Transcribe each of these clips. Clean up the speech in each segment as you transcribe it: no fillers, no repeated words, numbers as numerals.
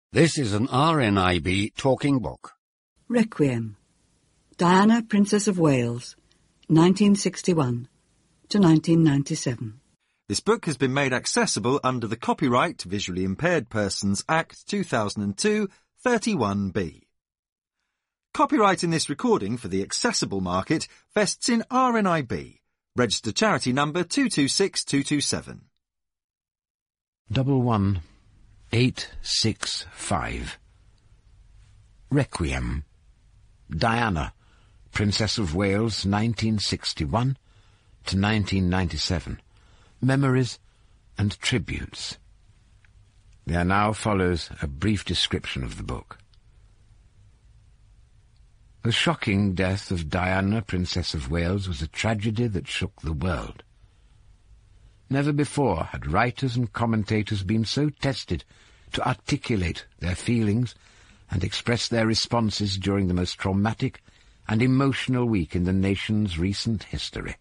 This is an RNIB talking book. Requiem. Diana, Princess of Wales, 1961 to 1997. This book has been made accessible under the Copyright to Visually Impaired Persons Act 2002, 31B. Copyright in this recording for the accessible market vests in RNIB. Registered charity number 226227. 11865. Requiem. Diana, Princess of Wales, 1961 to 1997. Memories and Tributes. There now follows a brief description of the book. The shocking death of Diana, Princess of Wales, was a tragedy that shook the world. Never before had writers and commentators been so tested to articulate their feelings and express their responses during the most traumatic and emotional week in the nation's recent history.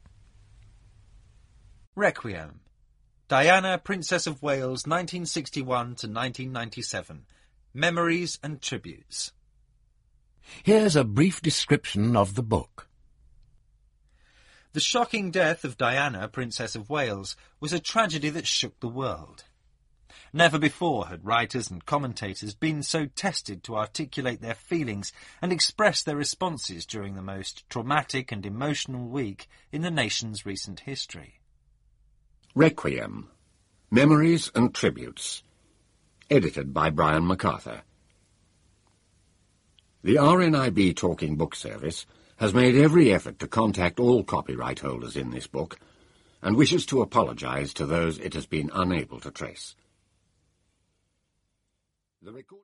Requiem. Diana, Princess of Wales, 1961 to 1997. Memories and Tributes. Here's a brief description of the book. The shocking death of Diana, Princess of Wales, was a tragedy that shook the world. Never before had writers and commentators been so tested to articulate their feelings and express their responses during the most traumatic and emotional week in the nation's recent history. Requiem. Memories and Tributes. Edited by Brian MacArthur. The RNIB Talking Book Service has made every effort to contact all copyright holders in this book and wishes to apologise to those it has been unable to trace. The